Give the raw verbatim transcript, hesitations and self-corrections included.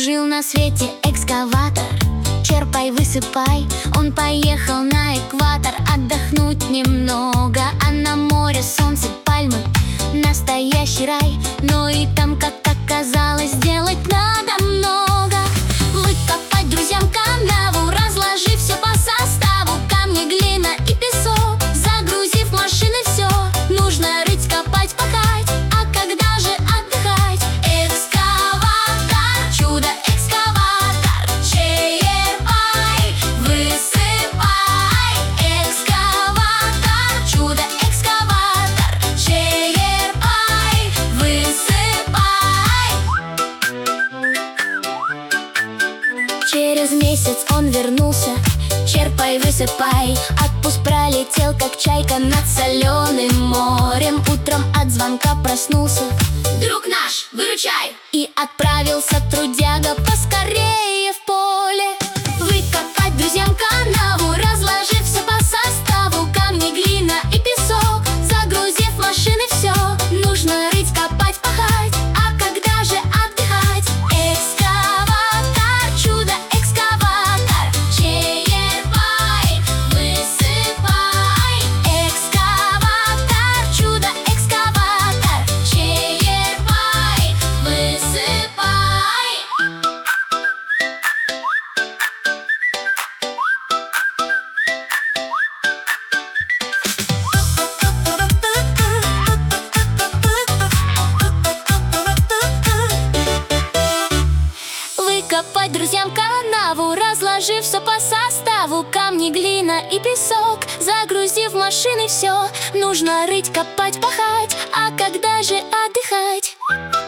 Жил на свете экскаватор, черпай, высыпай. Он поехал на экватор отдохнуть немного, а на море солнце, пальмы, настоящий рай. Но и там, как оказалось, делать надо много. Выкопать друзьям канаву, разложив все по составу: камни, глина и песок. Загрузив машины все, нужно рыть, копать, пахать. А когда же отдыхать? Экскаватор, чудо-экскаватор, черпай, высыпай. Экскаватор, чудо-экскаватор, черпай, высыпай. Через месяц он вернулся, черпай, высыпай. Отпуск пролетел, как чайка над соленым морем. Утром от звонка проснулся: друг наш, выручай! И отправился трудяга поскорее в поле. Выкопать друзьям канаву, разложив все по составу: камни, глина и песок. Загрузив машины все, нужно рыть, копать, пахать. А когда же отдыхать? Экскаватор, чудо-экскаватор, черпай, высыпай. Экскаватор, чудо-экскаватор, черпай, высыпай. Выкопать друзьям канаву, разложив все по составу: камни, глина и песок. Загрузив машины все, нужно рыть, копать, пахать. А когда же отдыхать?